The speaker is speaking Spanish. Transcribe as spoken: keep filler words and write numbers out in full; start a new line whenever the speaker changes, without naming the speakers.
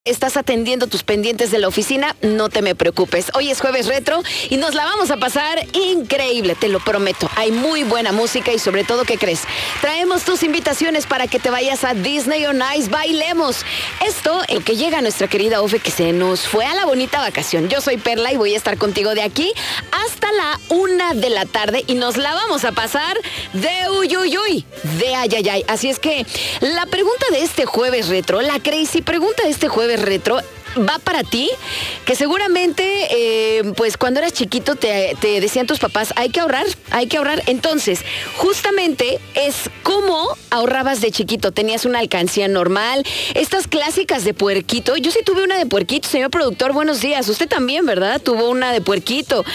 Estás atendiendo tus pendientes de la oficina, no te me preocupes. Hoy es jueves retro y nos la vamos a pasar increíble, te lo prometo. Hay muy buena música y sobre todo, ¿qué crees? Traemos tus invitaciones para que te vayas a Disney on Ice, bailemos. Esto, el que llega a nuestra querida Ofe, que se nos fue a la bonita vacación. Yo soy Perla y voy a estar contigo de aquí hasta la una de la tarde y nos la vamos a pasar de uy, uy, uy, de ay, ay, ay. Así es que la pregunta de este jueves retro, la crazy pregunta de este jueves retro va para ti, que seguramente eh, pues cuando eras chiquito te, te decían tus papás, hay que ahorrar, hay que ahorrar. Entonces, justamente es cómo ahorrabas de chiquito. Tenías una alcancía normal, estas clásicas de puerquito. Yo sí tuve una de puerquito, señor productor, buenos días. Usted también, ¿verdad? Tuvo una de puerquito.